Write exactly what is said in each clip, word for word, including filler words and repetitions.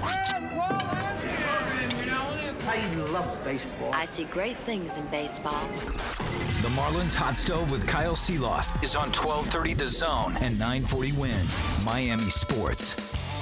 I love baseball. I see great things in baseball. The Marlins Hot Stove with Kyle Seeloff is on twelve thirty The Zone and nine forty Wins Miami Sports.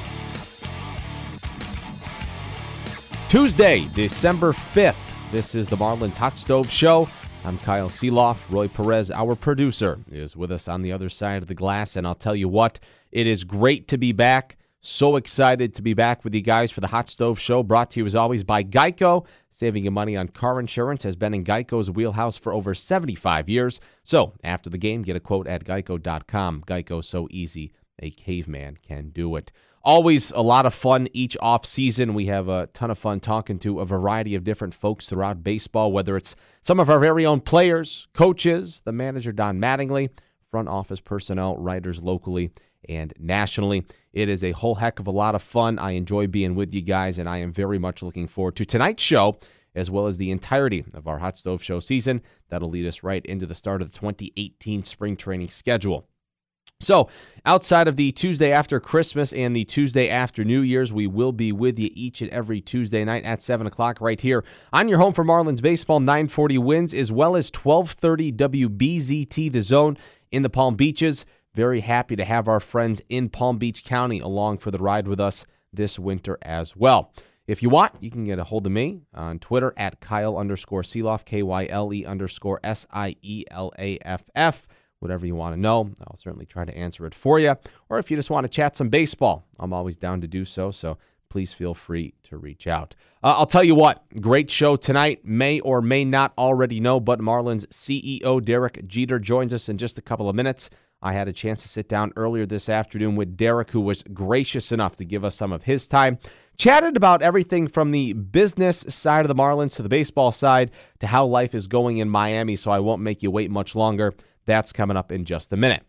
Tuesday, December fifth. This is the Marlins Hot Stove Show. I'm Kyle Seeloff. Roy Perez, our producer, is with us on the other side of the glass. And I'll tell you what, it is great to be back. So excited to be back with you guys for the Hot Stove Show, brought to you as always by Geico. Saving you money on car insurance has been in Geico's wheelhouse for over seventy-five years. So after the game, get a quote at geico dot com. Geico, so easy, a caveman can do it. Always a lot of fun each off season. We have a ton of fun talking to a variety of different folks throughout baseball, whether it's some of our very own players, coaches, the manager Don Mattingly, front office personnel, writers locally and nationally. It is a whole heck of a lot of fun. I enjoy being with you guys, and I am very much looking forward to tonight's show, as well as the entirety of our Hot Stove Show season. That'll lead us right into the start of the twenty eighteen spring training schedule. So, outside of the Tuesday after Christmas and the Tuesday after New Year's, we will be with you each and every Tuesday night at seven o'clock right here on your home for Marlins Baseball, nine forty Wins, as well as twelve thirty W B Z T, The Zone in the Palm Beaches. Very happy to have our friends in Palm Beach County along for the ride with us this winter as well. If you want, you can get a hold of me on Twitter at Kyle underscore Seeloff, K Y L E underscore S I E L A F F. Whatever you want to know, I'll certainly try to answer it for you. Or if you just want to chat some baseball, I'm always down to do so, so please feel free to reach out. Uh, I'll tell you what, great show tonight. May or may not already know, but Marlins C E O Derek Jeter joins us in just a couple of minutes. I had a chance to sit down earlier this afternoon with Derek, who was gracious enough to give us some of his time. Chatted about everything from the business side of the Marlins to the baseball side to how life is going in Miami, so I won't make you wait much longer. That's coming up in just a minute.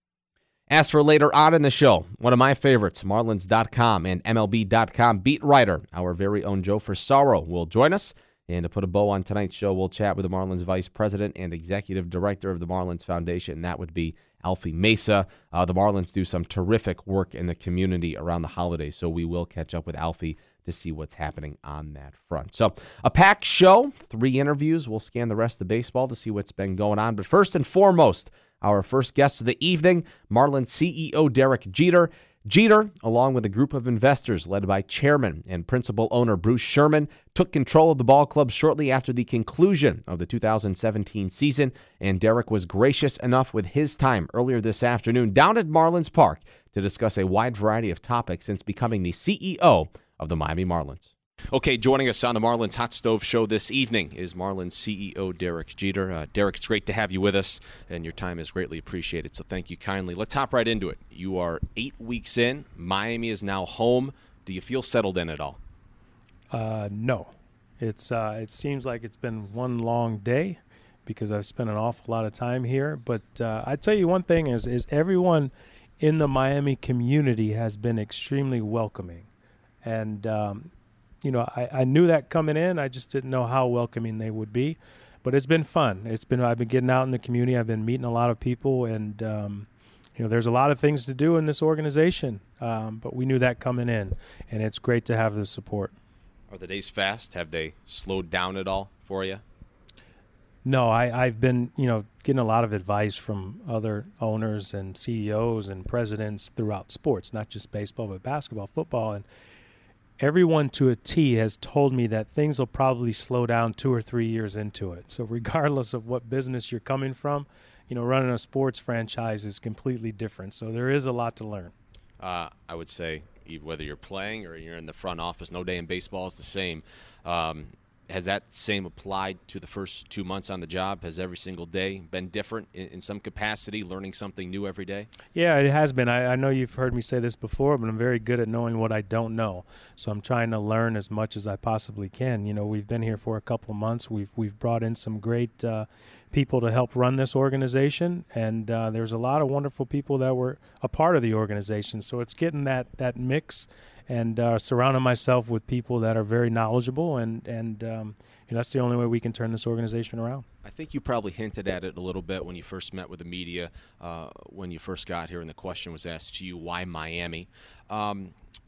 As for later on in the show, one of my favorites, Marlins dot com and M L B dot com beat writer, our very own Joe Frisaro, will join us. And to put a bow on tonight's show, we'll chat with the Marlins Vice President and Executive Director of the Marlins Foundation, and that would be Alfie Mesa. Uh, the Marlins do some terrific work in the community around the holidays, so we will catch up with Alfie to see what's happening on that front. So a packed show, three interviews. We'll scan the rest of baseball to see what's been going on. But first and foremost, our first guest of the evening, Marlins C E O Derek Jeter. Jeter, along with a group of investors led by chairman and principal owner Bruce Sherman, took control of the ball club shortly after the conclusion of the two thousand seventeen season, and Derek was gracious enough with his time earlier this afternoon down at Marlins Park to discuss a wide variety of topics since becoming the C E O of the Miami Marlins. Okay, joining us on the Marlins Hot Stove Show this evening is Marlins C E O Derek Jeter. Uh, Derek, it's great to have you with us, and your time is greatly appreciated, so thank you kindly. Let's hop right into it. You are eight weeks in. Miami is now home. Do you feel settled in at all? Uh, no. It's uh, it seems like it's been one long day because I've spent an awful lot of time here. But uh, I tell you one thing is, is everyone in the Miami community has been extremely welcoming. And, um, you know, I, I knew that coming in. I just didn't know how welcoming they would be. But it's been fun. It's been I've been getting out in the community. I've been meeting a lot of people. And, um, you know, there's a lot of things to do in this organization. Um, but we knew that coming in. And it's great to have the support. Are the days fast? Have they slowed down at all for you? No, I, I've been, you know, getting a lot of advice from other owners and C E Os and presidents throughout sports, not just baseball, but basketball, football. And everyone to a T has told me that things will probably slow down two or three years into it. So regardless of what business you're coming from, you know, running a sports franchise is completely different. So there is a lot to learn. Uh, I would say whether you're playing or you're in the front office, no day in baseball is the same. Um, has that same applied to the first two months on the job? Has every single day been different in, in some capacity, learning something new every day? Yeah, it has been. I, I know you've heard me say this before, but I'm very good at knowing what I don't know. So I'm trying to learn as much as I possibly can. You know, we've been here for a couple of months. We've we've brought in some great uh, people to help run this organization, and uh, there's a lot of wonderful people that were a part of the organization. So it's getting that that mix and uh, surrounding myself with people that are very knowledgeable, and, and um, you know, that's the only way we can turn this organization around. I think you probably hinted at it a little bit when you first met with the media, uh, when you first got here, and the question was asked to you, why Miami? Um,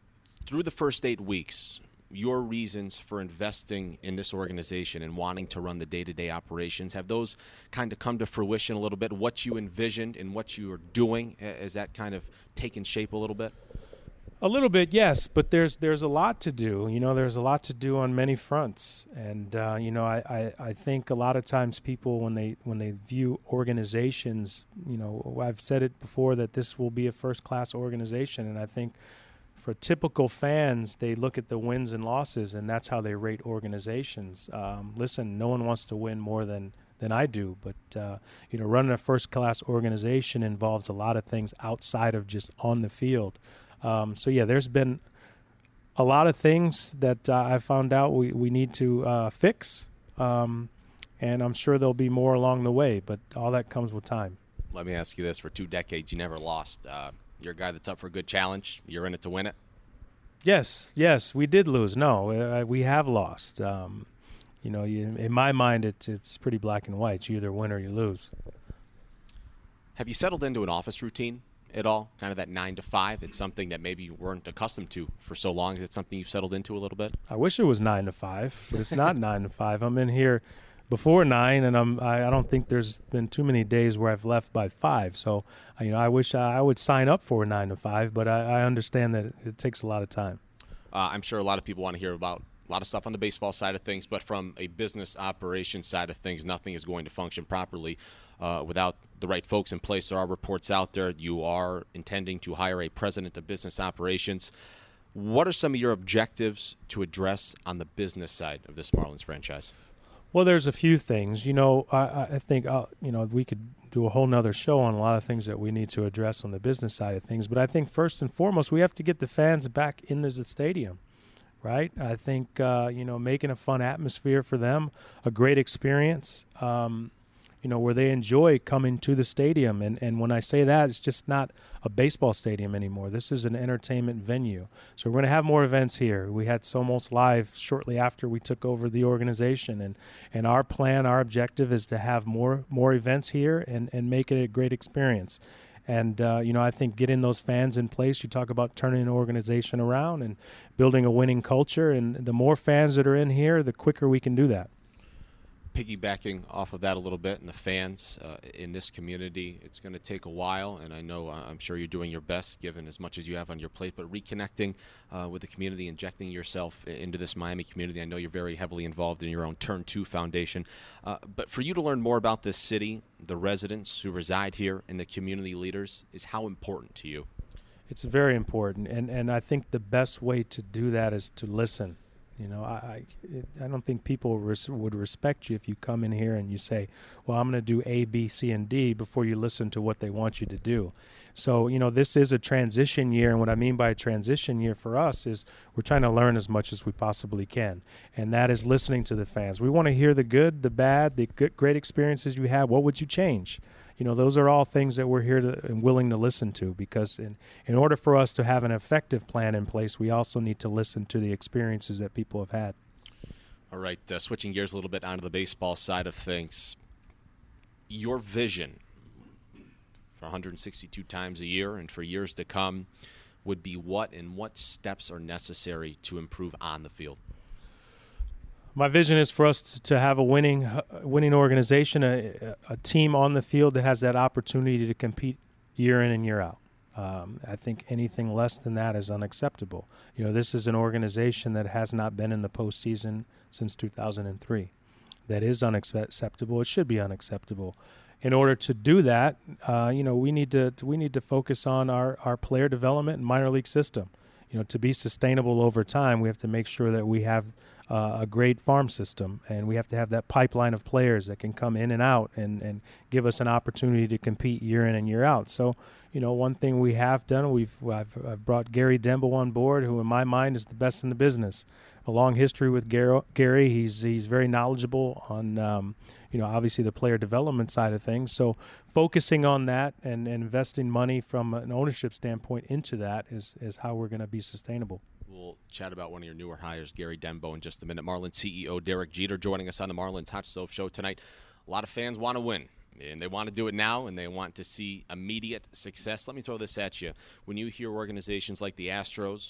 through the first eight weeks, your reasons for investing in this organization and wanting to run the day-to-day operations, have those kind of come to fruition a little bit? What you envisioned and what you are doing, has that kind of taken shape a little bit? A little bit, yes, but there's there's a lot to do. You know, there's a lot to do on many fronts, and uh, you know, I, I, I think a lot of times people when they when they view organizations, you know, I've said it before that this will be a first-class organization, and I think for typical fans, they look at the wins and losses, and that's how they rate organizations. Um, listen, no one wants to win more than than I do, but uh, you know, running a first-class organization involves a lot of things outside of just on the field. Um, so, yeah, there's been a lot of things that uh, I found out we, we need to uh, fix, um, and I'm sure there'll be more along the way, but all that comes with time. Let me ask you this. For two decades, you never lost. Uh, you're a guy that's up for a good challenge. You're in it to win it? Yes, yes, we did lose. No, uh, we have lost. Um, you know, you, in my mind, it, it's pretty black and white. You either win or you lose. Have you settled into an office routine at all, kind of that nine to five? It's something that maybe you weren't accustomed to for so long. Is it something you've settled into a little bit? I wish it was nine to five, but it's not nine to five. I'm in here before nine, and I'm I, I don't think there's been too many days where I've left by five. So you know, I wish I, I would sign up for nine to five, but I, I understand that it, it takes a lot of time. Uh, I'm sure a lot of people want to hear about a lot of stuff on the baseball side of things, but from a business operations side of things, nothing is going to function properly uh, without the right folks in place. There are reports out there you are intending to hire a president of business operations. What are some of your objectives to address on the business side of this Marlins franchise? Well, there's a few things. You know, I, I think, uh, you know, we could do a whole nother show on a lot of things that we need to address on the business side of things. But I think first and foremost, we have to get the fans back into the stadium, right? I think, uh, you know, making a fun atmosphere for them, a great experience, um, you know, where they enjoy coming to the stadium. And, and when I say that, it's just not a baseball stadium anymore. This is an entertainment venue. So we're going to have more events here. We had Somos Live shortly after we took over the organization. And, and our plan, our objective is to have more more events here and, and make it a great experience. And, uh, you know, I think getting those fans in place, you talk about turning an organization around and building a winning culture. And the more fans that are in here, the quicker we can do that. Piggybacking off of that a little bit, and the fans uh, in this community, it's going to take a while, and I know uh, I'm sure you're doing your best given as much as you have on your plate, but reconnecting uh, with the community, injecting yourself into this Miami community. I know you're very heavily involved in your own Turn two Foundation, uh, but for you to learn more about this city, the residents who reside here, and the community leaders is how important to you? It's very important, and, and I think the best way to do that is to listen. You know, I I, it, I don't think people res- would respect you if you come in here and you say, well, I'm going to do A, B, C, and D before you listen to what they want you to do. So, you know, this is a transition year, and what I mean by a transition year for us is we're trying to learn as much as we possibly can, and that is listening to the fans. We want to hear the good, the bad, the good, great experiences you have. What would you change? You know, those are all things that we're here to and willing to listen to, because in, in order for us to have an effective plan in place, we also need to listen to the experiences that people have had. All right, uh, switching gears a little bit onto the baseball side of things. Your vision for one hundred sixty-two times a year and for years to come would be what, and what steps are necessary to improve on the field? My vision is for us to, to have a winning uh, winning organization, a, a team on the field that has that opportunity to compete year in and year out. Um, I think anything less than that is unacceptable. You know, this is an organization that has not been in the postseason since two thousand three. That is unacceptable. It should be unacceptable. In order to do that, uh, you know, we need to we need to focus on our, our player development and minor league system. You know, to be sustainable over time, we have to make sure that we have Uh, a great farm system, and we have to have that pipeline of players that can come in and out and, and give us an opportunity to compete year in and year out. So, you know, one thing we have done, we've I've, I've brought Gary Dembo on board, who in my mind is the best in the business. A long history with Gary. Gary. He's he's very knowledgeable on, um, you know, obviously the player development side of things. So focusing on that and, and investing money from an ownership standpoint into that is, is how we're going to be sustainable. We'll chat about one of your newer hires, Gary Dembo, in just a minute. Marlins C E O Derek Jeter joining us on the Marlins Hot Stove Show tonight. A lot of fans want to win, and they want to do it now, and they want to see immediate success. Let me throw this at you. When you hear organizations like the Astros, the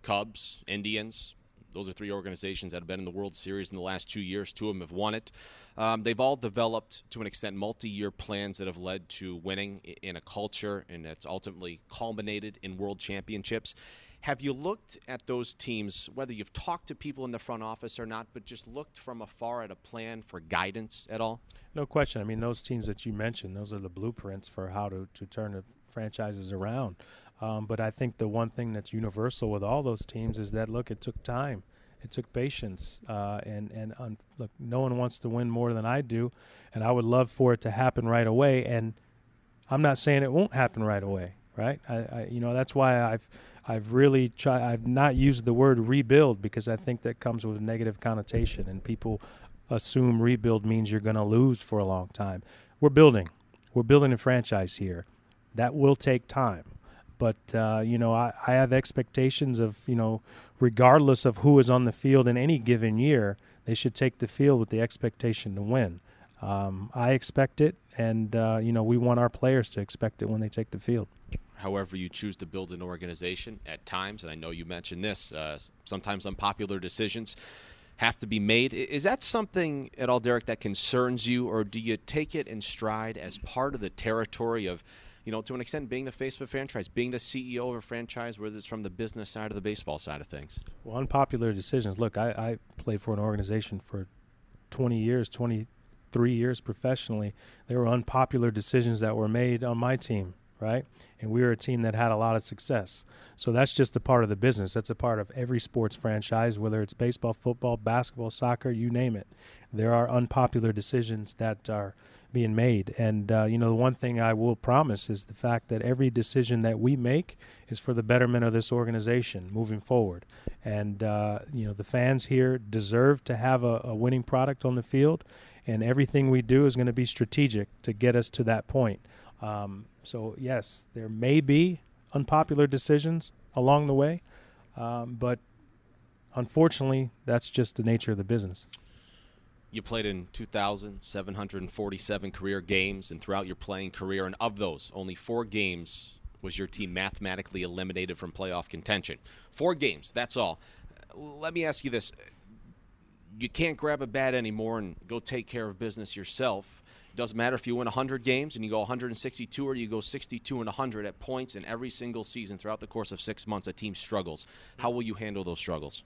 Cubs, Indians. Those are three organizations that have been in the World Series in the last two years. Two of them have won it. Um, they've all developed, to an extent, multi-year plans that have led to winning in a culture, and it's ultimately culminated in world championships. Have you looked at those teams, whether you've talked to people in the front office or not, but just looked from afar at a plan for guidance at all? No question. I mean, those teams that you mentioned, those are the blueprints for how to, to turn the franchises around. Um, but I think the one thing that's universal with all those teams is that, look, it took time. It took patience. Uh, and, and um, look, no one wants to win more than I do, and I would love for it to happen right away. And I'm not saying it won't happen right away, right? I, I you know, that's why I've – I've really tried. I've not used the word rebuild because I think that comes with a negative connotation, and people assume rebuild means you're going to lose for a long time. We're building. We're building a franchise here. That will take time. But, uh, you know, I, I have expectations of, you know, regardless of who is on the field in any given year, they should take the field with the expectation to win. Um, I expect it, and, uh, you know, we want our players to expect it when they take the field. However you choose to build an organization at times, and I know you mentioned this, uh, sometimes unpopular decisions have to be made. Is that something at all, Derek, that concerns you, or do you take it in stride as part of the territory of, you know, to an extent being the face of a franchise, being the C E O of a franchise, whether it's from the business side or the baseball side of things? Well, unpopular decisions. Look, I, I played for an organization for twenty years, twenty-three years professionally. There were unpopular decisions that were made on my team. Right? And we were a team that had a lot of success. So that's just a part of the business. That's a part of every sports franchise, whether it's baseball, football, basketball, soccer, you name it. There are unpopular decisions that are being made. And, uh, you know, the one thing I will promise is the fact that every decision that we make is for the betterment of this organization moving forward. And, uh, you know, the fans here deserve to have a, a winning product on the field, and everything we do is going to be strategic to get us to that point. Um, so, yes, there may be unpopular decisions along the way, um, but unfortunately, that's just the nature of the business. You played in two thousand seven hundred forty-seven career games, and throughout your playing career, and of those, only four games was your team mathematically eliminated from playoff contention. Four games, that's all. Let me ask you this. You can't grab a bat anymore and go take care of business yourself. It doesn't matter if you win one hundred games and you go one hundred sixty-two, or you go sixty-two and one hundred at points in every single season throughout the course of six months, a team struggles. How will you handle those struggles?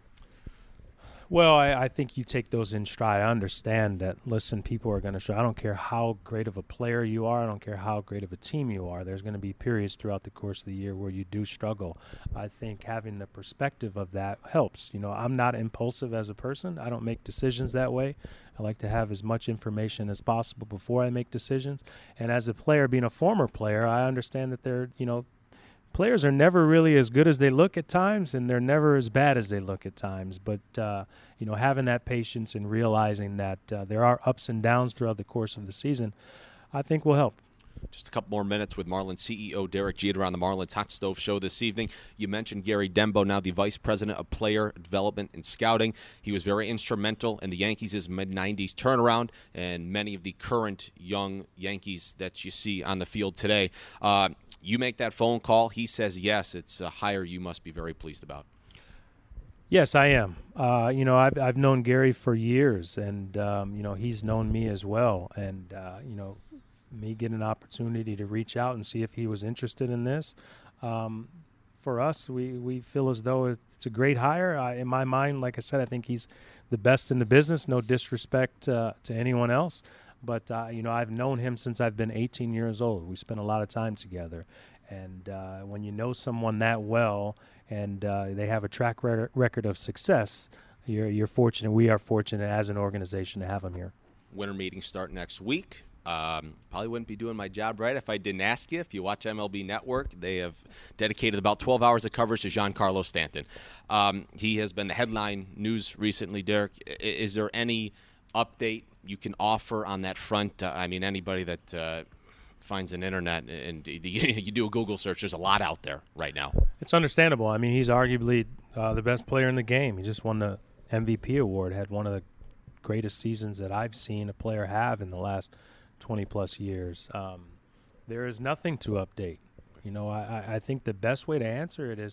Well, I, I think you take those in stride. I understand that, listen, people are going to struggle. I don't care how great of a player you are. I don't care how great of a team you are. There's going to be periods throughout the course of the year where you do struggle. I think having the perspective of that helps. You know, I'm not impulsive as a person. I don't make decisions that way. I like to have as much information as possible before I make decisions. And as a player, being a former player, I understand that they're, you know, players are never really as good as they look at times, and they're never as bad as they look at times. But, uh, you know, having that patience and realizing that uh, there are ups and downs throughout the course of the season, I think will help. Just a couple more minutes with Marlins C E O Derek Jeter on the Marlins Hot Stove Show this evening. You mentioned Gary Dembo, now the Vice President of Player Development and Scouting. He was very instrumental in the Yankees' mid nineties turnaround and many of the current young Yankees that you see on the field today. Uh, you make that phone call. He says yes. It's a hire you must be very pleased about. Yes, I am. Uh, you know, I've, I've known Gary for years, and, um, you know, he's known me as well. And, uh, you know, me getting an opportunity to reach out and see if he was interested in this. Um, for us, we, we feel as though it's a great hire. I, in my mind, like I said, I think he's the best in the business. No disrespect uh, to anyone else. But, uh, you know, I've known him since I've been eighteen years old. We spent a lot of time together. And uh, when you know someone that well and uh, they have a track re- record of success, you're, you're fortunate. We are fortunate as an organization to have him here. Winter meetings start next week. Um, probably wouldn't be doing my job right if I didn't ask you. If you watch M L B Network, they have dedicated about twelve hours of coverage to Giancarlo Stanton. Um, he has been the headline news recently, Derek. Is there any update you can offer on that front? Uh, I mean, anybody that uh, finds an internet and you do a Google search, there's a lot out there right now. It's understandable. I mean, he's arguably uh, the best player in the game. He just won the M V P award, had one of the greatest seasons that I've seen a player have in the last twenty-plus years. Um, there is nothing to update. You know, I, I think the best way to answer it is,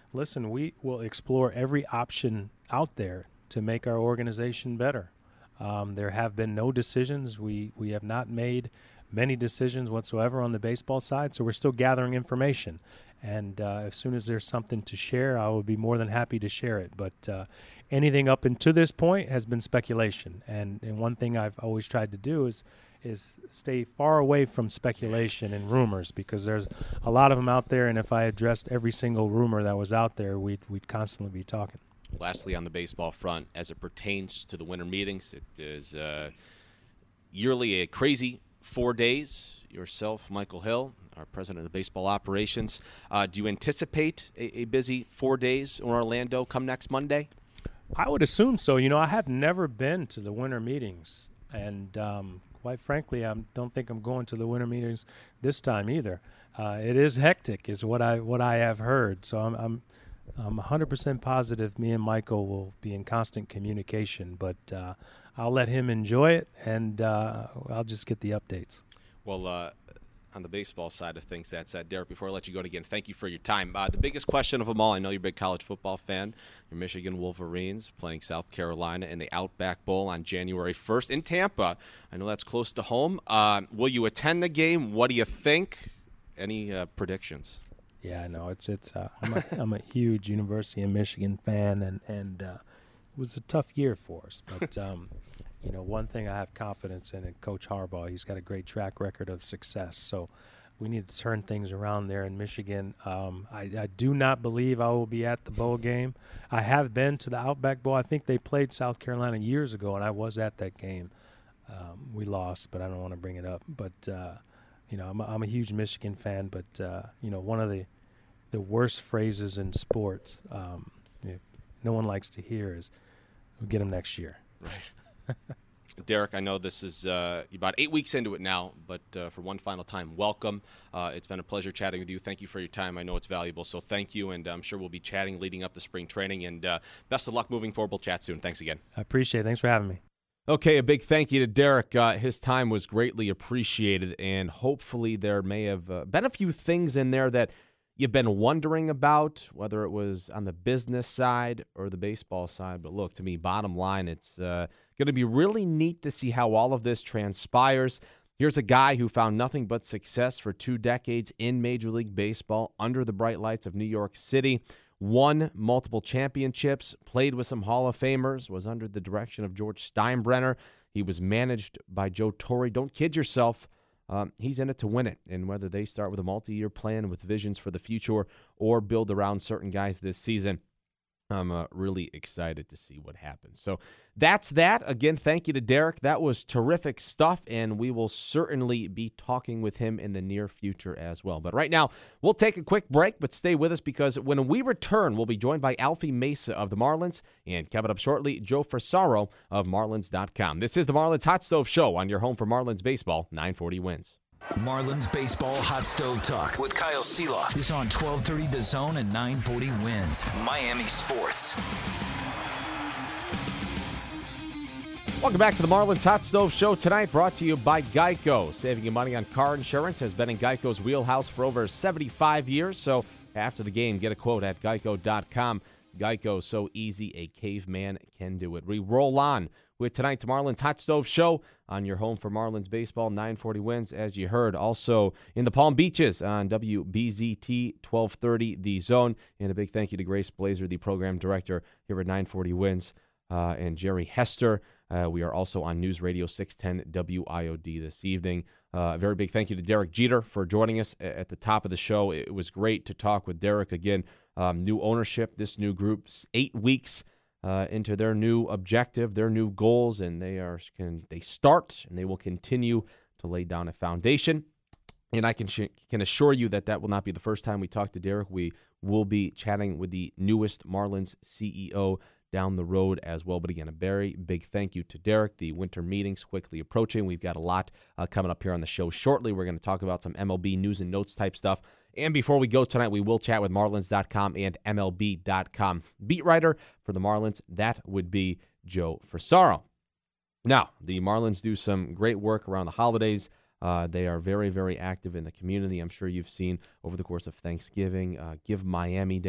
listen, we will explore every option out there to make our organization better. Um, there have been no decisions. We, we have not made many decisions whatsoever on the baseball side, so we're still gathering information. And uh, as soon as there's something to share, I will be more than happy to share it. But uh, anything up until this point has been speculation. And, and one thing I've always tried to do is is stay far away from speculation and rumors, because there's a lot of them out there, and if I addressed every single rumor that was out there, we'd, we'd constantly be talking. Lastly, on the baseball front, as it pertains to the winter meetings, it is uh, yearly a crazy four days. Yourself, Michael Hill, our president of baseball operations, uh, do you anticipate a, a busy four days in Orlando come next Monday? I would assume so. You know, I have never been to the winter meetings, and um, quite frankly, I don't think I'm going to the winter meetings this time either. Uh, it is hectic, is what I what I have heard. So I'm I'm I'm one hundred percent positive me and Michael will be in constant communication. But uh, I'll let him enjoy it, and uh, I'll just get the updates. Well, uh, on the baseball side of things, that said, Derek, before I let you go again, thank you for your time. Uh, the biggest question of them all, I know you're a big college football fan. Your Michigan Wolverines playing South Carolina in the Outback Bowl on January first in Tampa. I know that's close to home. Uh, will you attend the game? What do you think? Any uh, predictions? Yeah, no, it's it's. Uh, I'm, a, I'm a huge University of Michigan fan, and and uh, it was a tough year for us. But um, you know, one thing I have confidence in, in Coach Harbaugh. He's got a great track record of success. So we need to turn things around there in Michigan. Um, I, I do not believe I will be at the bowl game. I have been to the Outback Bowl. I think they played South Carolina years ago, and I was at that game. Um, we lost, but I don't want to bring it up. But uh, you know, I'm a, I'm a huge Michigan fan. But uh, you know, one of the the worst phrases in sports, um, you know, no one likes to hear, is "We'll get them next year." Right. Derek, I know this is uh, about eight weeks into it now, but uh, for one final time, welcome. Uh, it's been a pleasure chatting with you. Thank you for your time. I know it's valuable, so thank you, and I'm sure we'll be chatting leading up to spring training, and uh, best of luck moving forward. We'll chat soon. Thanks again. I appreciate it. Thanks for having me. Okay, a big thank you to Derek. Uh, his time was greatly appreciated, and hopefully there may have uh, been a few things in there that you've been wondering about, whether it was on the business side or the baseball side. But look, to me, bottom line, it's uh, going to be really neat to see how all of this transpires. Here's a guy who found nothing but success for two decades in Major League Baseball under the bright lights of New York City, won multiple championships, played with some Hall of Famers, was under the direction of George Steinbrenner. He was managed by Joe Torre. Don't kid yourself. Um, he's in it to win it, and whether they start with a multi-year plan with visions for the future or build around certain guys this season, I'm uh, really excited to see what happens. So that's that. Again, thank you to Derek. That was terrific stuff, and we will certainly be talking with him in the near future as well. But right now, we'll take a quick break, but stay with us, because when we return, we'll be joined by Alfie Mesa of the Marlins, and coming up shortly, Joe Frisaro of Marlins dot com. This is the Marlins Hot Stove Show on your home for Marlins baseball, nine forty Wins. Marlins Baseball Hot Stove Talk with Kyle Seeloff is on twelve thirty The Zone and nine forty Wins. Miami Sports. Welcome back to the Marlins Hot Stove Show tonight, brought to you by Geico. Saving you money on car insurance has been in Geico's wheelhouse for over seventy-five years, so after the game, get a quote at geico dot com. Geico, so easy, a caveman can do it. We roll on with tonight's Marlins Hot Stove Show on your home for Marlins baseball, nine forty Wins, as you heard. Also in the Palm Beaches on W B Z T, twelve thirty The Zone. And a big thank you to Grace Blazer, the program director here at nine forty Wins, uh, and Jerry Hester. Uh, we are also on News Radio six ten W I O D this evening. Uh, a very big thank you to Derek Jeter for joining us at the top of the show. It was great to talk with Derek again. Um, new ownership, this new group's eight weeks uh, into their new objective, their new goals, and they are can they start and they will continue to lay down a foundation. And I can sh- can assure you that that will not be the first time we talk to Derek. We will be chatting with the newest Marlins C E O down the road as well. But again, a very big thank you to Derek. The winter meetings quickly approaching. We've got a lot uh, coming up here on the show shortly. We're going to talk about some M L B news and notes type stuff. And before we go tonight, we will chat with Marlins dot com and M L B dot com beat writer for the Marlins. That would be Joe Frisaro. Now, the Marlins do some great work around the holidays. Uh, they are very, very active in the community. I'm sure you've seen over the course of Thanksgiving, uh, Give Miami Day.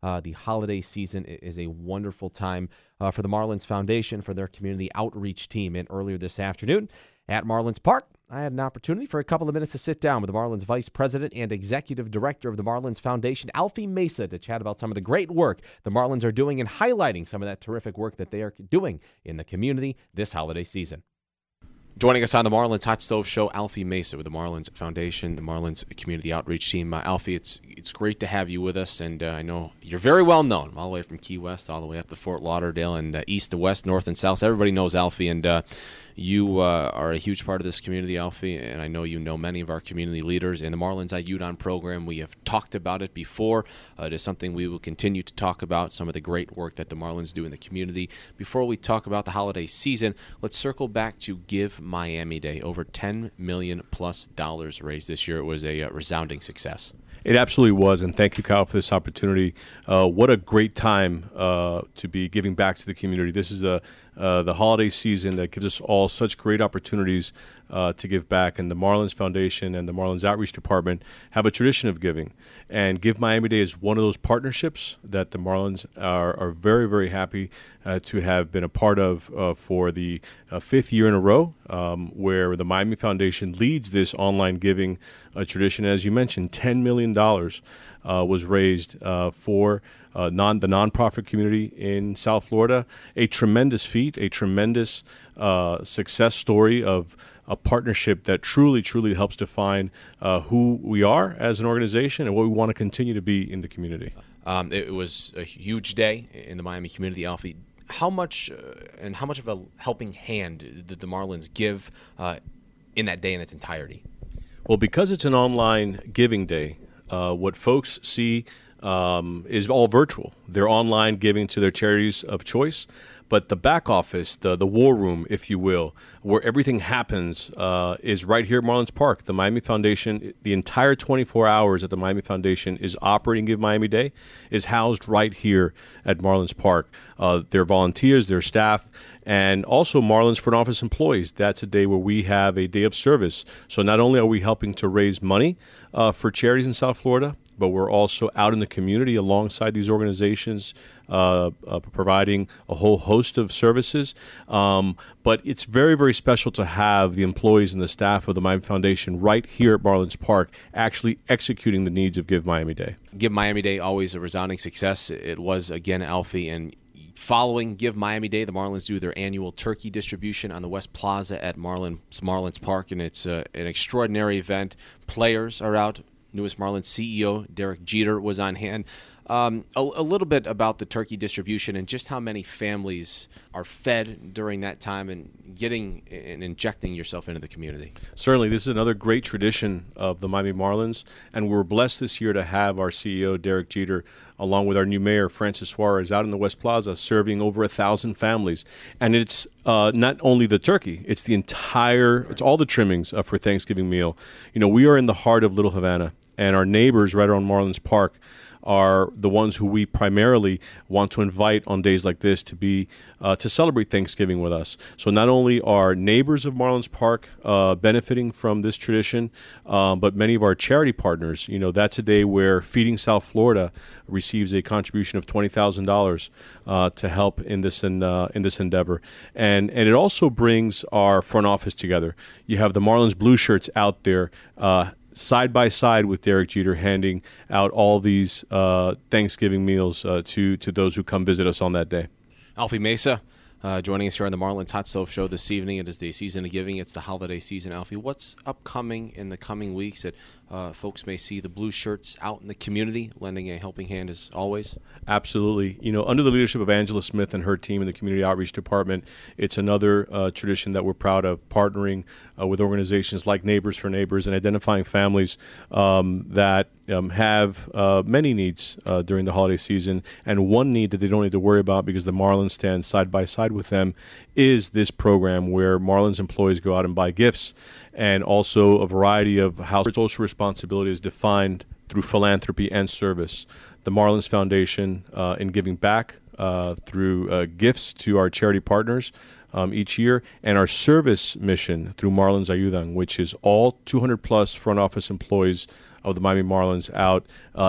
Uh, the holiday season is a wonderful time uh, for the Marlins Foundation, for their community outreach team. And earlier this afternoon at Marlins Park, I had an opportunity for a couple of minutes to sit down with the Marlins Vice President and Executive Director of the Marlins Foundation, Alfie Mesa, to chat about some of the great work the Marlins are doing and highlighting some of that terrific work that they are doing in the community this holiday season. Joining us on the Marlins Hot Stove Show, Alfie Mesa with the Marlins Foundation, the Marlins Community Outreach Team. Uh, Alfie, it's it's great to have you with us, and uh, I know you're very well known, all the way from Key West, all the way up to Fort Lauderdale, and uh, east to west, north and south. Everybody knows Alfie, and uh, you uh, are a huge part of this community, Alfie, and I know you know many of our community leaders. In the Marlins I U D O N program, we have talked about it before. Uh, it is something we will continue to talk about, some of the great work that the Marlins do in the community. Before we talk about the holiday season, let's circle back to Give Miami Day. Over ten million dollars plus dollars raised this year. It was a uh, resounding success. It absolutely was, and thank you, Kyle, for this opportunity. Uh, what a great time uh, to be giving back to the community. This is a, uh, the holiday season that gives us all such great opportunities uh, to give back, and the Marlins Foundation and the Marlins Outreach Department have a tradition of giving. And Give Miami Day is one of those partnerships that the Marlins are, are very, very happy uh, to have been a part of uh, for the uh, fifth year in a row, um, where the Miami Foundation leads this online giving uh, tradition. As you mentioned, ten million dollars uh, was raised uh, for uh, non the nonprofit community in South Florida. A tremendous feat, a tremendous uh, success story of a partnership that truly, truly helps define uh, who we are as an organization and what we want to continue to be in the community. Um, it was a huge day in the Miami community, Alfie. How much uh, and how much of a helping hand did the Marlins give uh, in that day in its entirety? Well, because it's an online giving day, uh, what folks see um, is all virtual. They're online giving to their charities of choice. But the back office, the the war room, if you will, where everything happens, uh, is right here at Marlins Park. The Miami Foundation, the entire twenty-four hours at the Miami Foundation is operating Give Miami Day, is housed right here at Marlins Park. Uh, their volunteers, their staff, and also Marlins front office employees. That's a day where we have a day of service. So not only are we helping to raise money uh, for charities in South Florida, but we're also out in the community alongside these organizations, uh, uh, providing a whole host of services. Um, but it's very, very special to have the employees and the staff of the Miami Foundation right here at Marlins Park actually executing the needs of Give Miami Day. Give Miami Day, always a resounding success. It was, again, Alfie, and following Give Miami Day, the Marlins do their annual turkey distribution on the West Plaza at Marlins, Marlins Park, and it's uh, an extraordinary event. Players are out. Newest Marlins C E O Derek Jeter was on hand. Um, a, a little bit about the turkey distribution and just how many families are fed during that time and getting and injecting yourself into the community. Certainly, this is another great tradition of the Miami Marlins, and we're blessed this year to have our C E O Derek Jeter, along with our new mayor Francis Suarez, out in the West Plaza serving over a thousand families. And it's uh, not only the turkey; it's the entire, it's all the trimmings uh, for Thanksgiving meal. You know, we are in the heart of Little Havana, and our neighbors right around Marlins Park are the ones who we primarily want to invite on days like this to be uh, to celebrate Thanksgiving with us. So not only are neighbors of Marlins Park uh, benefiting from this tradition, um, but many of our charity partners. You know, that's a day where Feeding South Florida receives a contribution of twenty thousand dollars uh, to help in this in, uh, in this endeavor, and and it also brings our front office together. You have the Marlins blue shirts out there, Uh, side by side with Derek Jeter, handing out all these uh, Thanksgiving meals uh, to to those who come visit us on that day. Alfie Mesa uh, joining us here on the Marlins Hot Stove Show this evening. It is the season of giving. It's the holiday season. Alfie, what's upcoming in the coming weeks that uh, folks may see the blue shirts out in the community, lending a helping hand as always? Absolutely. You know, under the leadership of Angela Smith and her team in the Community Outreach Department, it's another uh, tradition that we're proud of, partnering uh, with organizations like Neighbors for Neighbors and identifying families um, that um, have uh, many needs uh, during the holiday season. And one need that they don't need to worry about because the Marlins stand side by side with them is this program where Marlins employees go out and buy gifts, and also a variety of how social responsibility is defined through philanthropy and service. The Marlins Foundation, uh, in giving back uh, through uh, gifts to our charity partners um, each year, and our service mission through Marlins Ayudan, which is all two hundred plus front office employees of the Miami Marlins out uh,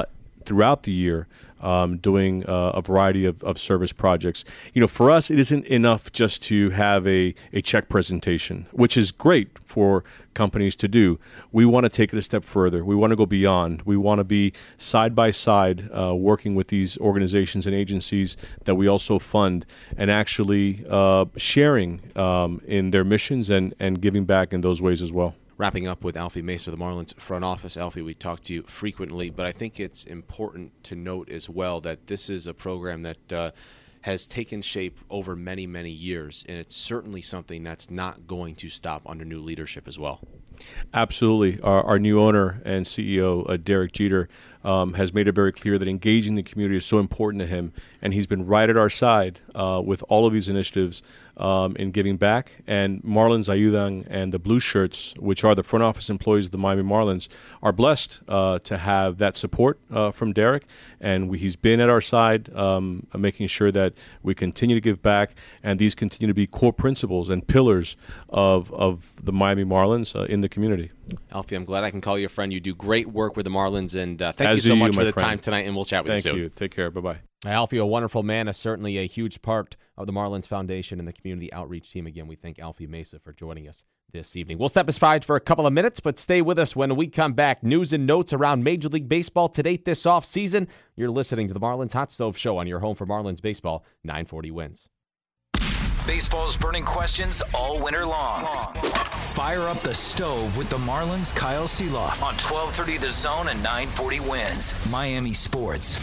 throughout the year, um, doing uh, a variety of, of service projects. You know, for us, it isn't enough just to have a, a check presentation, which is great for companies to do. We want to take it a step further. We want to go beyond. We want to be side by side uh, working with these organizations and agencies that we also fund, and actually uh, sharing um, in their missions and, and giving back in those ways as well. Wrapping up with Alfie Mesa, the Marlins front office. Alfie, we talk to you frequently, but I think it's important to note as well that this is a program that uh, has taken shape over many, many years, and it's certainly something that's not going to stop under new leadership as well. Absolutely. Our, our new owner and C E O, uh, Derek Jeter, um, has made it very clear that engaging the community is so important to him, and he's been right at our side uh, with all of these initiatives um, in giving back. And Marlins Ayudan and the Blue Shirts, which are the front office employees of the Miami Marlins, are blessed uh, to have that support uh, from Derek, and we, he's been at our side, um, making sure that we continue to give back, and these continue to be core principles and pillars of, of the Miami Marlins uh, in the community. Alfie, I'm glad I can call you a friend. You do great work with the Marlins, and uh, thank As you so do much you, for the friend. time tonight, and we'll chat with Thank you soon. you. Take care. Bye-bye. Alfie, a wonderful man, is certainly a huge part of the Marlins Foundation and the community outreach team. Again, we thank Alfie Mesa for joining us this evening. We'll step aside for a couple of minutes, but stay with us when we come back. News and notes around Major League Baseball to date this offseason. You're listening to the Marlins Hot Stove Show on your home for Marlins Baseball, nine forty Wins. Baseball's burning questions all winter long. Fire up the stove with the Marlins' Kyle Seeloff on twelve thirty The Zone and nine forty Wins. Miami Sports.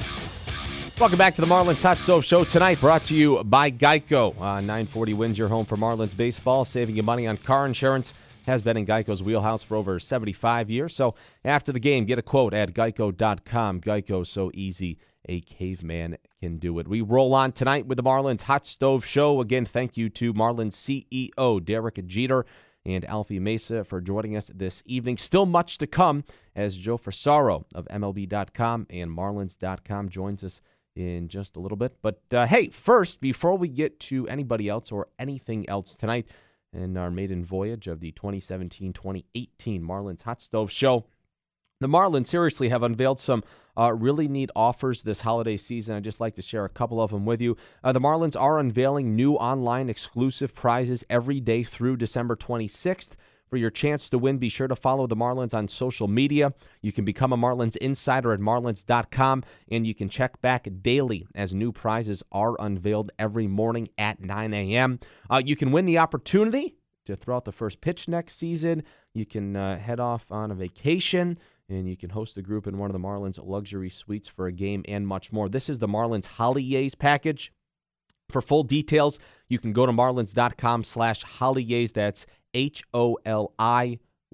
Welcome back to the Marlins Hot Stove Show tonight, brought to you by Geico. Uh, nine forty Wins, your home for Marlins baseball. Saving you money on car insurance has been in Geico's wheelhouse for over seventy-five years. So after the game, get a quote at geico dot com. Geico, so easy, a caveman can do it. We roll on tonight with the Marlins Hot Stove Show. Again, thank you to Marlins C E O Derek Jeter and Alfie Mesa for joining us this evening. Still much to come as Joe Frisaro of M L B dot com and Marlins dot com joins us in just a little bit. But uh, hey, first, before we get to anybody else or anything else tonight in our maiden voyage of the twenty seventeen twenty eighteen Marlins Hot Stove Show, the Marlins seriously have unveiled some uh, really neat offers this holiday season. I'd just like to share a couple of them with you. Uh, the Marlins are unveiling new online exclusive prizes every day through December twenty-sixth. For your chance to win, be sure to follow the Marlins on social media. You can become a Marlins insider at marlins dot com, and you can check back daily as new prizes are unveiled every morning at nine a.m. Uh, you can win the opportunity to throw out the first pitch next season. You can uh, head off on a vacation, and you can host a group in one of the Marlins luxury suites for a game and much more. This is the Marlins Holidays package. For full details, you can go to marlins dot com slash holidays. That's H O L I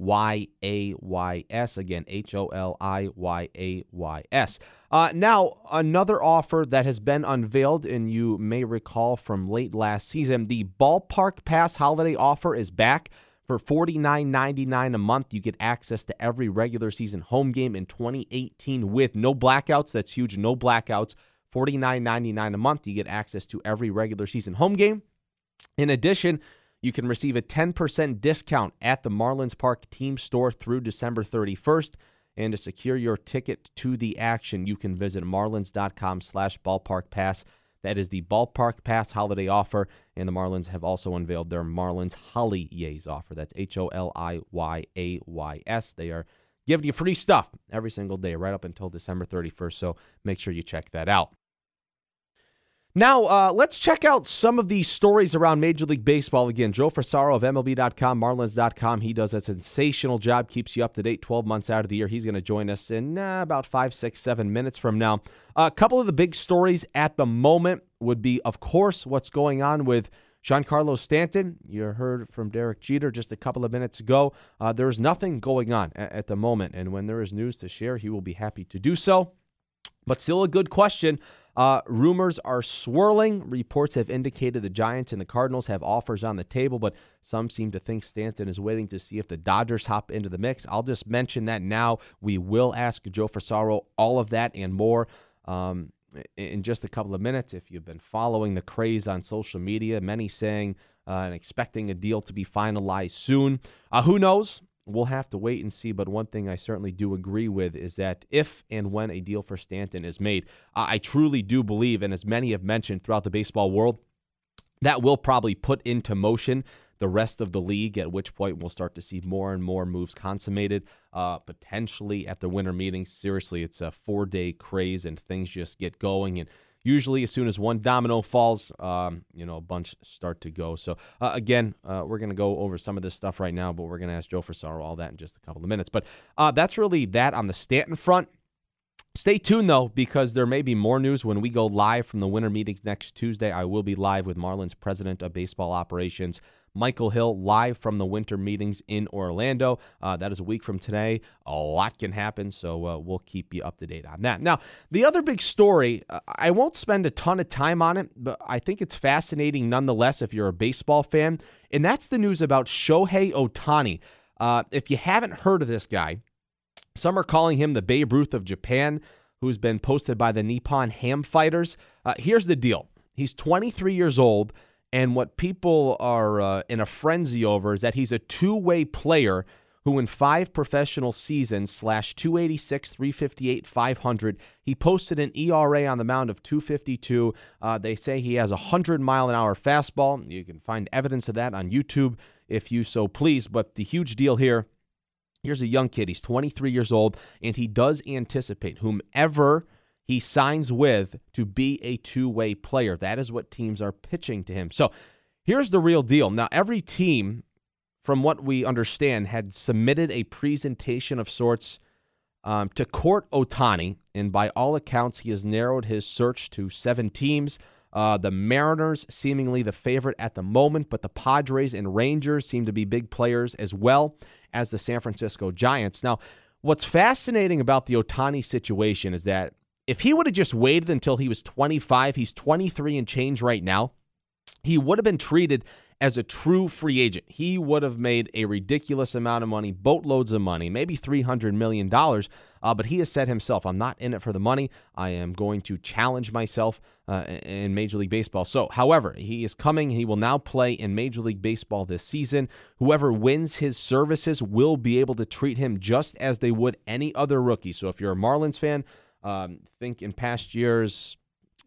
Y A Y S. Again, H O L I Y A Y S. Uh, now, another offer that has been unveiled, and you may recall from late last season, the Ballpark Pass holiday offer is back. For forty-nine ninety-nine a month, you get access to every regular season home game in twenty eighteen with no blackouts. That's huge, no blackouts. forty-nine ninety-nine a month, you get access to every regular season home game. In addition, you can receive a ten percent discount at the Marlins Park team store through December thirty-first. And to secure your ticket to the action, you can visit marlins dot com slash ballpark pass. That is the Ballpark Pass holiday offer. And the Marlins have also unveiled their Marlins Holidays offer. That's H O L I Y A Y S. They are giving you free stuff every single day right up until December thirty-first. So make sure you check that out. Now, uh, let's check out some of these stories around Major League Baseball. Again, Joe Frisaro of M L B dot com, marlins dot com. He does a sensational job, keeps you up to date twelve months out of the year. He's going to join us in uh, about five, six, seven minutes from now. Uh, a couple of the big stories at the moment would be, of course, what's going on with Giancarlo Stanton. You heard from Derek Jeter just a couple of minutes ago. Uh, there's nothing going on at, at the moment, and when there is news to share, he will be happy to do so. But still a good question. Uh, rumors are swirling. Reports have indicated the Giants and the Cardinals have offers on the table, but some seem to think Stanton is waiting to see if the Dodgers hop into the mix. I'll just mention that now. We will ask Joe Frisaro all of that and more um, in just a couple of minutes. If you've been following the craze on social media, many saying uh, and expecting a deal to be finalized soon. Uh, who knows? we'll have to wait and see. But one thing I certainly do agree with is that if and when a deal for Stanton is made, I truly do believe, and as many have mentioned throughout the baseball world, that will probably put into motion the rest of the league, at which point we'll start to see more and more moves consummated, uh, potentially at the winter meetings. Seriously, it's a four-day craze, and things just get going. And usually as soon as one domino falls, um, you know, a bunch start to go. So, uh, again, uh, we're going to go over some of this stuff right now, but we're going to ask Joe Frisaro all that in just a couple of minutes. But uh, that's really that on the Stanton front. Stay tuned, though, because there may be more news when we go live from the winter meetings next Tuesday. I will be live with Marlins President of Baseball Operations, Michael Hill, live from the winter meetings in Orlando. Uh, that is a week from today. A lot can happen, so uh, we'll keep you up to date on that. Now, the other big story, uh, I won't spend a ton of time on it, but I think it's fascinating nonetheless if you're a baseball fan, and that's the news about Shohei Ohtani. Uh, if you haven't heard of this guy, some are calling him the Babe Ruth of Japan, who's been posted by the Nippon Ham Fighters. Uh, here's the deal. He's twenty-three years old, and what people are uh, in a frenzy over is that he's a two-way player who in five professional seasons slash two eighty-six, three fifty-eight, five hundred, he posted an E R A on the mound of two fifty-two. Uh, they say he has a one hundred mile an hour fastball. You can find evidence of that on YouTube if you so please, but the huge deal here, here's a young kid. He's twenty-three years old, and he does anticipate whomever he signs with to be a two-way player. That is what teams are pitching to him. So here's the real deal. Now, every team, from what we understand, had submitted a presentation of sorts um, to court Ohtani, and by all accounts, he has narrowed his search to seven teams. Uh, the Mariners, seemingly the favorite at the moment, but the Padres and Rangers seem to be big players as well as the San Francisco Giants. Now, what's fascinating about the Ohtani situation is that if he would have just waited until he was twenty-five, he's twenty-three and change right now, he would have been treated as a true free agent. He would have made a ridiculous amount of money, boatloads of money, maybe three hundred million dollars, uh, but he has said himself, I'm not in it for the money. I am going to challenge myself uh, in Major League Baseball. So, however, he is coming. He will now play in Major League Baseball this season. Whoever wins his services will be able to treat him just as they would any other rookie. So if you're a Marlins fan, um, think in past years,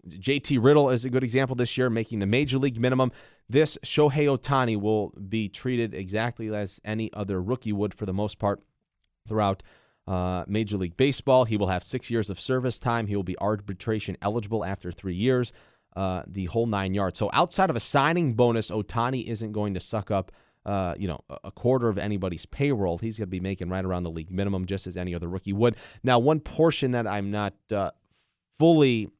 J T Riddle is a good example this year, making the Major League minimum. This Shohei Ohtani will be treated exactly as any other rookie would for the most part throughout uh, Major League Baseball. He will have six years of service time. He will be arbitration eligible after three years, uh, the whole nine yards. So outside of a signing bonus, Ohtani isn't going to suck up uh, you know, a quarter of anybody's payroll. He's going to be making right around the league minimum, just as any other rookie would. Now, one portion that I'm not uh, fully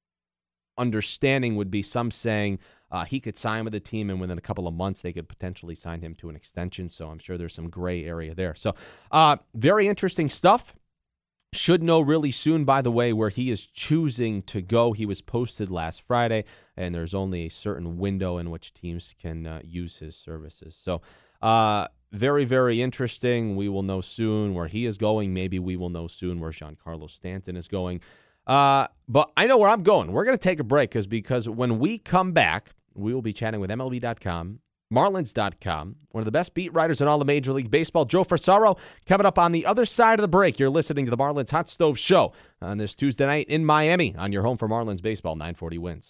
understanding would be some saying uh, he could sign with the team, and within a couple of months they could potentially sign him to an extension. So I'm sure there's some gray area there. So uh, very interesting stuff. Should know really soon, by the way, where he is choosing to go. He was posted last Friday, and there's only a certain window in which teams can uh, use his services. So uh, very, very interesting. We will know soon where he is going. Maybe we will know soon where Giancarlo Stanton is going. Uh, but I know where I'm going. We're going to take a break because because when we come back, we will be chatting with M L B dot com, Marlins dot com, one of the best beat writers in all of Major League Baseball, Joe Frisaro, coming up on the other side of the break. You're listening to the Marlins Hot Stove Show on this Tuesday night in Miami on your home for Marlins baseball, nine forty Wins.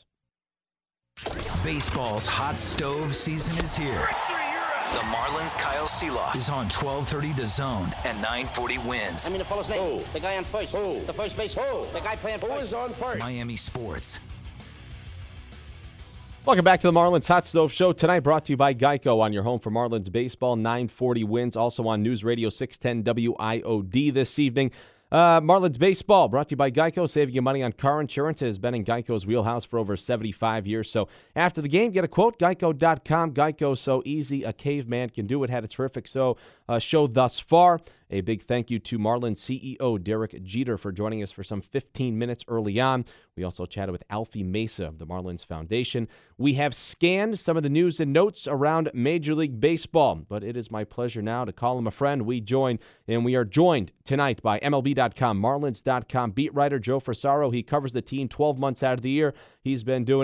Baseball's hot stove season is here. The Marlins' Kyle Seeloff is on twelve thirty The Zone and nine forty Wins. I mean the fellow's name. Oh. The guy on first. Oh. The first base. Oh. The guy playing first. Who is on first? Miami Sports. Welcome back to the Marlins Hot Stove Show. Tonight brought to you by Geico on your home for Marlins baseball, nine forty Wins. Also on News Radio six ten W I O D this evening. Uh, Marlins baseball brought to you by Geico, saving you money on car insurance. It has been in Geico's wheelhouse for over seventy-five years. So after the game, get a quote, geico dot com. Geico, so easy, a caveman can do it. Had a terrific so, uh, show thus far. A big thank you to Marlins C E O Derek Jeter for joining us for some fifteen minutes early on. We also chatted with Alfie Mesa of the Marlins Foundation. We have scanned some of the news and notes around Major League Baseball, but it is my pleasure now to call him a friend. We join, and we are joined tonight by M L B dot com, Marlins dot com beat writer Joe Frisaro. He covers the team twelve months out of the year. He's been doing it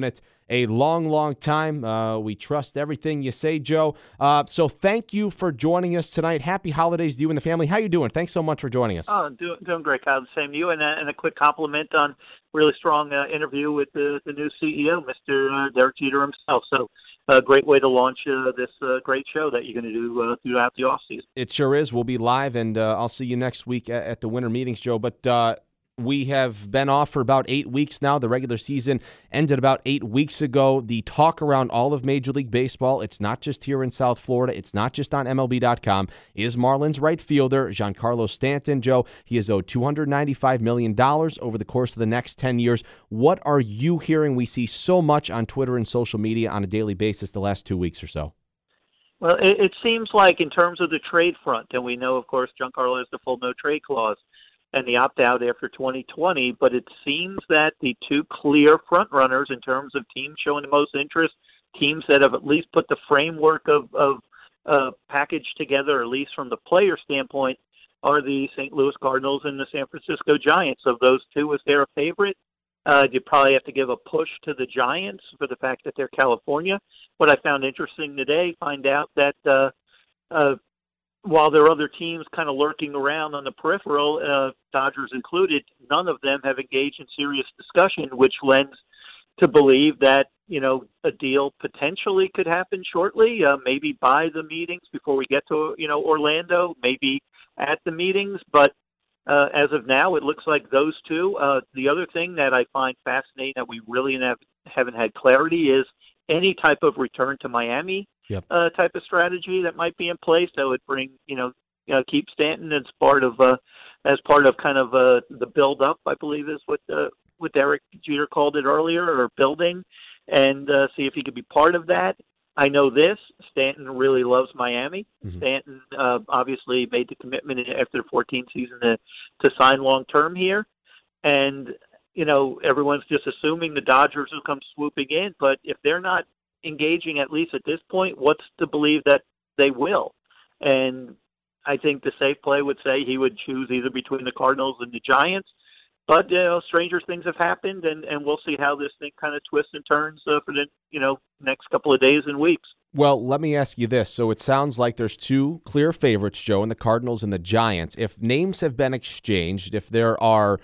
a long, long time. Uh, we trust everything you say, Joe. Uh, so thank you for joining us tonight. Happy holidays to you and the family. How you doing? Thanks so much for joining us. Oh, doing, doing great, Kyle. The same to you. And, uh, and a quick compliment on really strong uh, interview with the, the new C E O, Mister Uh, Derek Jeter himself. So a great way to launch uh, this uh, great show that you're going to do uh, throughout the offseason. It sure is. We'll be live, and uh, I'll see you next week at, at the winter meetings, Joe. But uh, we have been off for about eight weeks now. The regular season ended about eight weeks ago. The talk around all of Major League Baseball, it's not just here in South Florida. It's not just on M L B dot com. Is Marlins right fielder Giancarlo Stanton, Joe. He is owed two hundred ninety-five million dollars over the course of the next ten years. What are you hearing? We see so much on Twitter and social media on a daily basis the last two weeks or so. Well, it, it seems like in terms of the trade front, and we know, of course, Giancarlo has the full no-trade clause and the opt-out after twenty twenty, but it seems that the two clear front-runners in terms of teams showing the most interest, teams that have at least put the framework of, of uh, package together, at least from the player standpoint, are the Saint Louis Cardinals and the San Francisco Giants. Of those two, is there a favorite? Uh, you probably have to give a push to the Giants for the fact that they're California. What I found interesting today, find out that uh, uh, while there are other teams kind of lurking around on the peripheral, uh, Dodgers included, none of them have engaged in serious discussion, which lends to believe that, you know, a deal potentially could happen shortly, uh, maybe by the meetings before we get to, you know, Orlando, maybe at the meetings. But uh, as of now, it looks like those two. Uh, the other thing that I find fascinating that we really have, haven't had clarity is any type of return to Miami Yep. Uh, type of strategy that might be in place that would bring, you know, uh, keep Stanton as part of, uh, as part of kind of uh, the build up, I believe is what uh, what Derek Jeter called it earlier, or building, and uh, see if he could be part of that. I know this, Stanton really loves Miami. Mm-hmm. Stanton uh, obviously made the commitment after the fourteenth season to, to sign long term here, and you know everyone's just assuming the Dodgers will come swooping in, but if they're not engaging, at least at this point, what's to believe that they will? And I think the safe play would say he would choose either between the Cardinals and the Giants. But, you know, stranger things have happened, and, and we'll see how this thing kind of twists and turns uh, for the, you know, next couple of days and weeks. Well, let me ask you this. So it sounds like there's two clear favorites, Joe, in the Cardinals and the Giants. If names have been exchanged, if there are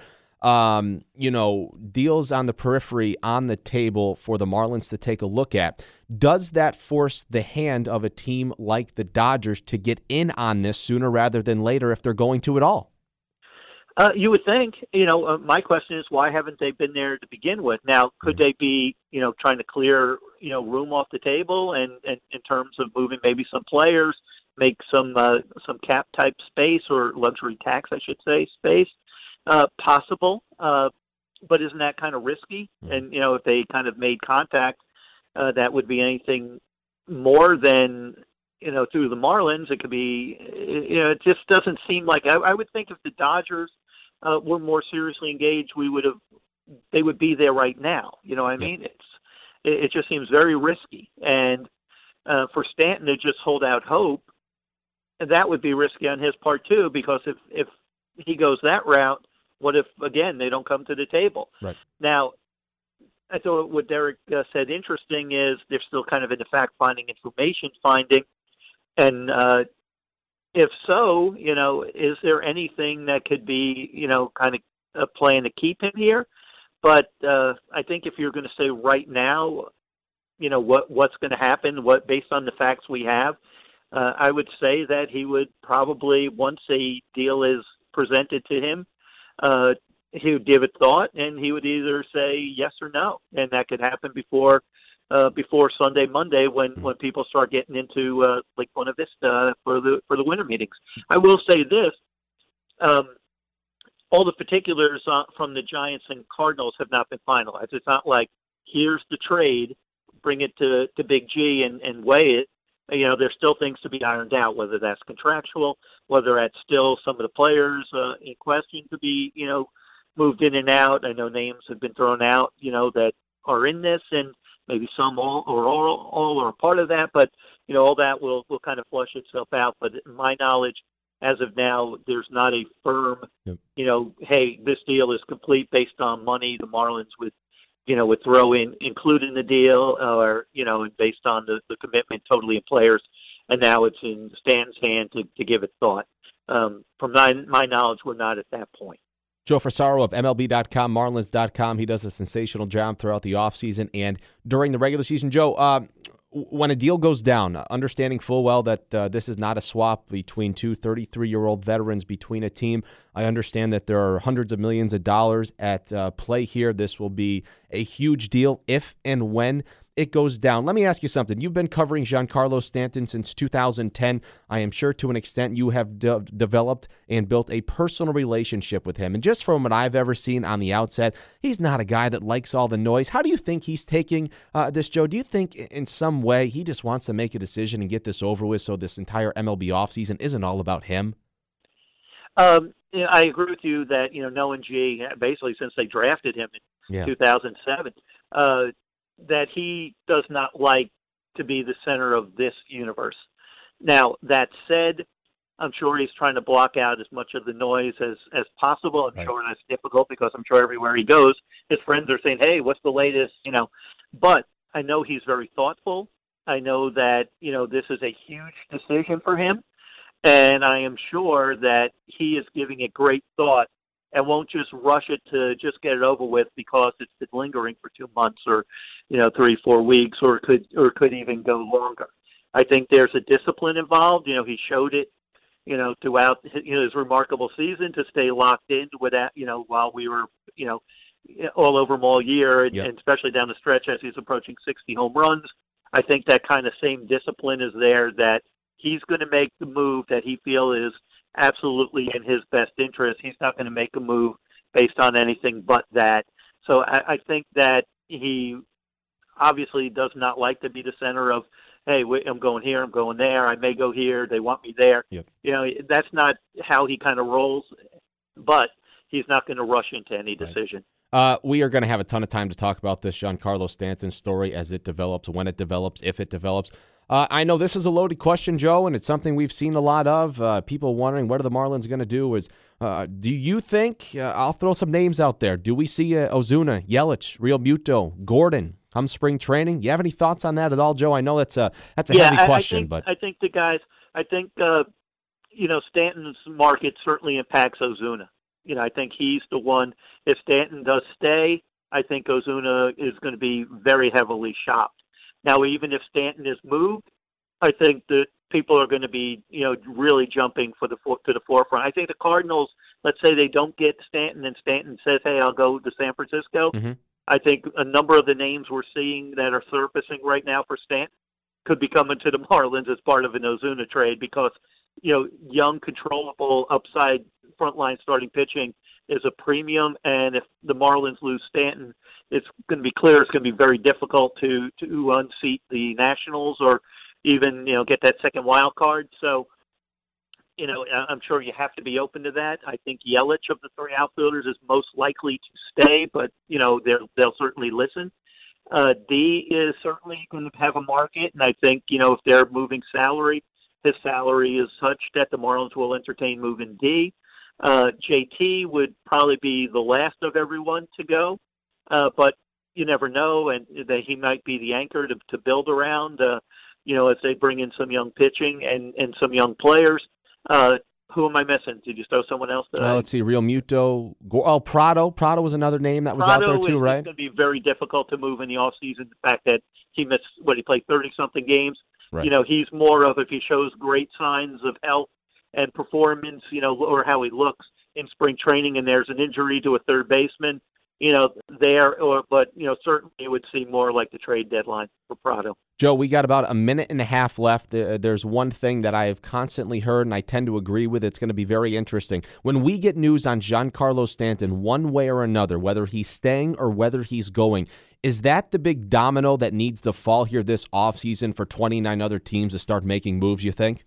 Um, you know, deals on the periphery on the table for the Marlins to take a look at, does that force the hand of a team like the Dodgers to get in on this sooner rather than later if they're going to at all? Uh, you would think. You know, uh, my question is, why haven't they been there to begin with? Now, could mm-hmm. they be, you know, trying to clear, you know, room off the table and, and in terms of moving maybe some players, make some uh, some cap type space, or luxury tax, I should say, space? Uh, possible, uh, but isn't that kind of risky? And, you know, if they kind of made contact, uh, that would be anything more than, you know, through the Marlins. It could be, you know, it just doesn't seem like, I, I would think if the Dodgers uh, were more seriously engaged, we would have, they would be there right now. You know what I mean? It's, it, it just seems very risky. And uh, for Stanton to just hold out hope, that would be risky on his part too, because if, if he goes that route, what if, again, they don't come to the table? Right. Now, I thought what Derek uh, said interesting is they're still kind of in the fact-finding, information finding. And uh, if so, you know, is there anything that could be, you know, kind of a plan to keep him here? But uh, I think if you're going to say right now, you know, what what's going to happen, what based on the facts we have, uh, I would say that he would probably, once a deal is presented to him, uh, he would give it thought, and he would either say yes or no, and that could happen before uh, before Sunday, Monday, when, when people start getting into uh, Lake Buena Vista for the for the winter meetings. I will say this: um, all the particulars uh, from the Giants and Cardinals have not been finalized. It's not like here's the trade, bring it to, to Big G and, and weigh it. You know, there's still things to be ironed out, whether that's contractual, whether that's still some of the players uh, in question to be, you know, moved in and out. I know names have been thrown out, you know, that are in this, and maybe some all or all, all are a part of that. But, you know, all that will, will kind of flush itself out. But in my knowledge, as of now, there's not a firm, yep. you know, hey, this deal is complete based on money. The Marlins would you know, would throw in, include in the deal, or, you know, based on the, the commitment totally in players. And now it's in Stanton's hand to, to give it thought. Um, from my, my knowledge, we're not at that point. Joe Frisaro of M L B dot com, Marlins dot com. He does a sensational job throughout the offseason and during the regular season. Joe, uh, when a deal goes down, understanding full well that uh, this is not a swap between two thirty-three-year-old veterans between a team, I understand that there are hundreds of millions of dollars at uh, play here. This will be a huge deal if and when it goes down. Let me ask you something. You've been covering Giancarlo Stanton since two thousand ten. I am sure to an extent you have de- developed and built a personal relationship with him. And just from what I've ever seen on the outset, he's not a guy that likes all the noise. How do you think he's taking uh, this, Joe? Do you think in some way he just wants to make a decision and get this over with so this entire M L B offseason isn't all about him? Um, you know, I agree with you that, you know, knowing G, basically since they drafted him in yeah. two thousand seven, uh, that he does not like to be the center of this universe. Now, that said, I'm sure he's trying to block out as much of the noise as, as possible. I'm right. sure that's difficult because I'm sure everywhere he goes, his friends are saying, hey, what's the latest, you know. But I know he's very thoughtful. I know that, you know, this is a huge decision for him. And I am sure that he is giving it great thought and won't just rush it to just get it over with because it's been lingering for two months or, you know, three, four weeks, or could or could even go longer. I think there's a discipline involved. You know, he showed it, you know, throughout you know, his remarkable season to stay locked in with that, you know, while we were, you know, all over him all year, and, yep. and especially down the stretch as he's approaching sixty home runs. I think that kind of same discipline is there, that he's going to make the move that he feels is absolutely in his best interest. He's not going to make a move based on anything but that. So I, I think that he obviously does not like to be the center of, hey, wait, I'm going here, I'm going there, I may go here, they want me there. Yep. You know, that's not how he kind of rolls, but he's not going to rush into any decision. Right. Uh, we are going to have a ton of time to talk about this Giancarlo Stanton story as it develops, when it develops, if it develops. Uh, I know this is a loaded question, Joe, and it's something we've seen a lot of. Uh, people wondering what are the Marlins going to do. Is uh, do you think, uh, I'll throw some names out there, do we see uh, Ozuna, Yelich, Real Muto, Gordon come spring training? You have any thoughts on that at all, Joe? I know that's a, that's a yeah, heavy I, question. I think, but I think the guys, I think, uh, you know, Stanton's market certainly impacts Ozuna. You know, I think he's the one. If Stanton does stay, I think Ozuna is going to be very heavily shopped. Now, even if Stanton is moved, I think that people are going to be, you know, really jumping for the to the forefront. I think the Cardinals, let's say they don't get Stanton, and Stanton says, "Hey, I'll go to San Francisco." Mm-hmm. I think a number of the names we're seeing that are surfacing right now for Stanton could be coming to the Marlins as part of an Ozuna trade, because, you know, young, controllable, upside frontline starting pitching is a premium, and if the Marlins lose Stanton, it's going to be clear it's going to be very difficult to to unseat the Nationals or even, you know, get that second wild card. So, you know, I'm sure you have to be open to that. I think Yelich of the three outfielders is most likely to stay, but, you know, they'll, they'll certainly listen. Uh, D is certainly going to have a market, and I think, you know, if they're moving salary, his salary is such that the Marlins will entertain moving D. Uh, J T would probably be the last of everyone to go, uh, but you never know, and that he might be the anchor to, to build around, uh, you know, as they bring in some young pitching and, and some young players. Uh, who am I missing? Did you throw someone else? Well, let's see, Real Muto. Oh, Prado. Prado was another name that was Prado out there too, is, right? It's going to be very difficult to move in the offseason. The fact that he missed, what, he played thirty-something games. Right. You know, he's more of, if he shows great signs of health and performance, you know, or how he looks in spring training, and there's an injury to a third baseman, you know, there, or, but, you know, certainly it would seem more like the trade deadline for Prado. Joe, we got about a minute and a half left. Uh, there's one thing that I have constantly heard, and I tend to agree with. It's going to be very interesting. When we get news on Giancarlo Stanton, one way or another, whether he's staying or whether he's going, is that the big domino that needs to fall here this offseason for twenty-nine other teams to start making moves, you think?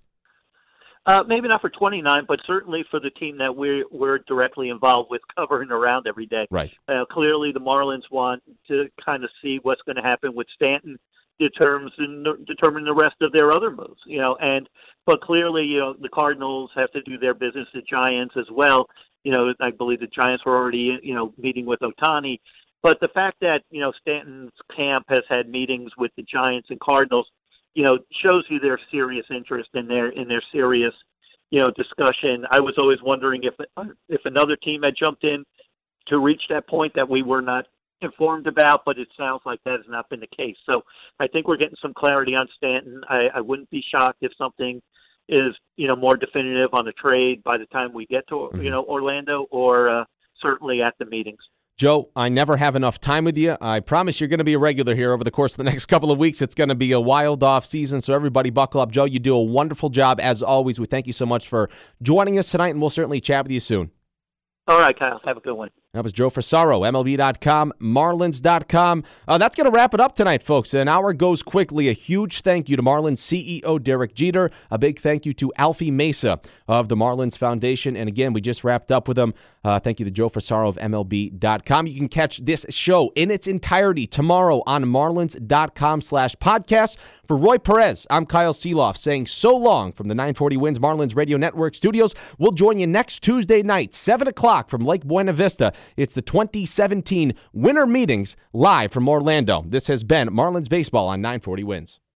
Uh, maybe not for twenty-nine, but certainly for the team that we're, we're directly involved with, covering around every day. Right. Uh, clearly, the Marlins want to kind of see what's going to happen with Stanton, determines determine the rest of their other moves. You know, and but clearly, you know, the Cardinals have to do their business. The Giants as well. You know, I believe the Giants were already, you know, meeting with Ohtani. But the fact that, you know, Stanton's camp has had meetings with the Giants and Cardinals, you know, shows you their serious interest in their in their serious, you know, discussion. I was always wondering if if another team had jumped in to reach that point that we were not informed about, but it sounds like that has not been the case. So I think we're getting some clarity on Stanton. I, I wouldn't be shocked if something is, you know, more definitive on the trade by the time we get to, mm-hmm. you know, Orlando, or uh, certainly at the meetings. Joe, I never have enough time with you. I promise you're going to be a regular here over the course of the next couple of weeks. It's going to be a wild off season, so everybody buckle up. Joe, you do a wonderful job as always. We thank you so much for joining us tonight, and we'll certainly chat with you soon. All right, Kyle. Have a good one. That was Joe Frisaro, M L B dot com, Marlins dot com. Uh, that's going to wrap it up tonight, folks. An hour goes quickly. A huge thank you to Marlins C E O Derek Jeter. A big thank you to Alfie Mesa of the Marlins Foundation. And again, we just wrapped up with him. Uh, thank you to Joe Frisaro of M L B dot com. You can catch this show in its entirety tomorrow on Marlins dot com slash podcast. For Roy Perez, I'm Kyle Seeloff saying so long from the nine forty Wins Marlins Radio Network studios. We'll join you next Tuesday night, seven o'clock from Lake Buena Vista. It's the twenty seventeen Winter Meetings live from Orlando. This has been Marlins Baseball on nine forty Wins.